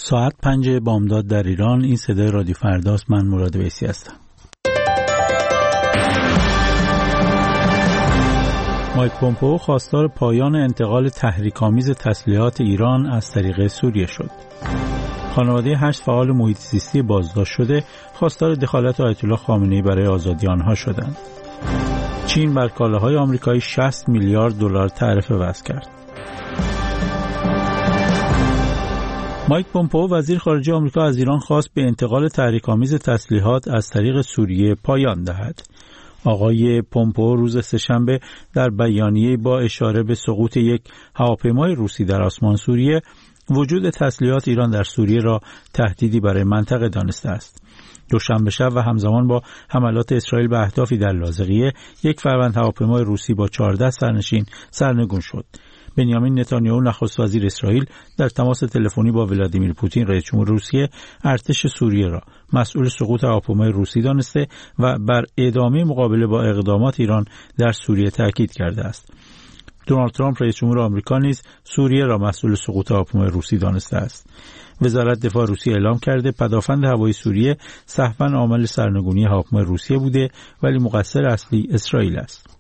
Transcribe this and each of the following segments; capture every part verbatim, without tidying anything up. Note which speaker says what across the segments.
Speaker 1: ساعت پنج بامداد در ایران. این صدای رادیو فرداست. من مراد ویسی هستم. مایک پومپئو خواستار پایان انتقال تحریک‌آمیز تسلیحات ایران از طریق سوریه شد. خانواده هشت فعال محیط زیستی بازداشت شده خواستار دخالت آیت الله خامنه‌ای برای آزادی آنها شدند. چین بر کالاهای آمریکایی شصت میلیارد دلار تعرفه وضع کرد. مایک پومپئو وزیر خارجه آمریکا از ایران خواست به انتقال تحریک‌آمیز تسلیحات از طریق سوریه پایان دهد. آقای پومپئو روز سه‌شنبه در بیانیه‌ای با اشاره به سقوط یک هواپیمای روسی در آسمان سوریه وجود تسلیحات ایران در سوریه را تهدیدی برای منطقه دانسته است. دوشنبه شب و همزمان با حملات اسرائیل به اهدافی در لاذقیه، یک فروند هواپیمای روسی با چهارده سرنشین سرنگون شد. بنیامین نتانیاهو نخست وزیر اسرائیل در تماس تلفنی با ولادیمیر پوتین رئیس جمهور روسیه ارتش سوریه را مسئول سقوط هواپیمای روسی دانسته و بر ادامه مقابله با اقدامات ایران در سوریه تاکید کرده است. دونالد ترامپ رئیس جمهور آمریکا نیز سوریه را مسئول سقوط هواپیمای روسی دانسته است. وزارت دفاع روسیه اعلام کرده پدافند هوایی سوریه سهواً عامل سرنگونی هواپیمای روسیه بوده ولی مقصر اصلی اسرائیل است.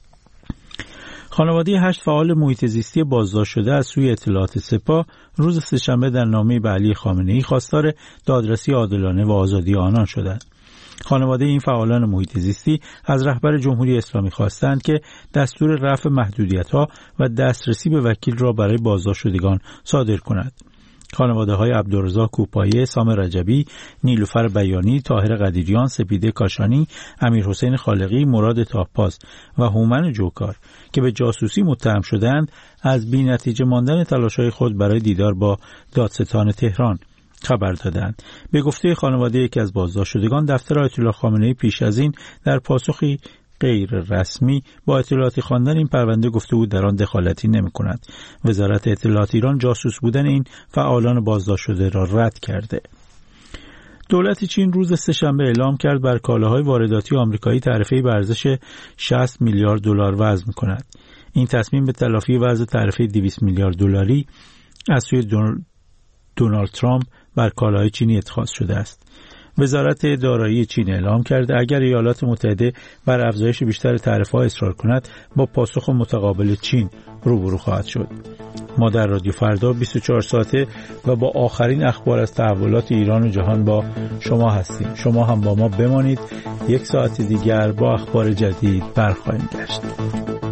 Speaker 1: خانواده هشت فعال محیط زیستی بازداشت شده از سوی اطلاعات سپاه روز سه‌شنبه در نامه‌ای به علی خامنه‌ای خواستار دادرسی عادلانه و آزادی آنان شدند. خانواده این فعالان محیط زیستی از رهبر جمهوری اسلامی خواستند که دستور رفع محدودیت‌ها و دسترسی به وکیل را برای بازداشت شدگان صادر کند. خانواده‌های عبدالرزاق کوپایه، سام رجبی، نیلوفر بیانی، طاهر قدیریان، سپیده کاشانی، امیرحسین خالقی، مراد تاهپاس و هومن جوکار که به جاسوسی متهم شدند از بی‌نتیجه ماندن تلاش‌های خود برای دیدار با دادستان تهران خبر دادند. به گفته خانواده یکی از بازداشت شدگان، دفتر آیت الله خامنه‌ای پیش از این در پاسخی غیر رسمی با اطلاعاتی خواندن این پرونده گفته بود در آن دخالتی نمی کند. وزارت اطلاعات ایران جاسوس بودن این فعالان بازداشت شده را رد کرده. دولت چین روز سه‌شنبه اعلام کرد بر کالاهای وارداتی آمریکایی تعرفه‌ای به ارزش شصت میلیارد دلار وضع می کند. این تصمیم به تلافی وضع تعرفه دویست میلیارد دلاری از سوی دونالد ترامپ بر کالاهای چینی اتخاذ شده است. وزارت دارایی چین اعلام کرده اگر ایالات متحده بر افزایش بیشتر تعرفه‌ها اصرار کند با پاسخ متقابل چین روبرو خواهد شد. ما در رادیو فردا بیست و چهار ساعته و با آخرین اخبار از تحولات ایران و جهان با شما هستیم. شما هم با ما بمانید. یک ساعت دیگر با اخبار جدید برخواهیم گشت.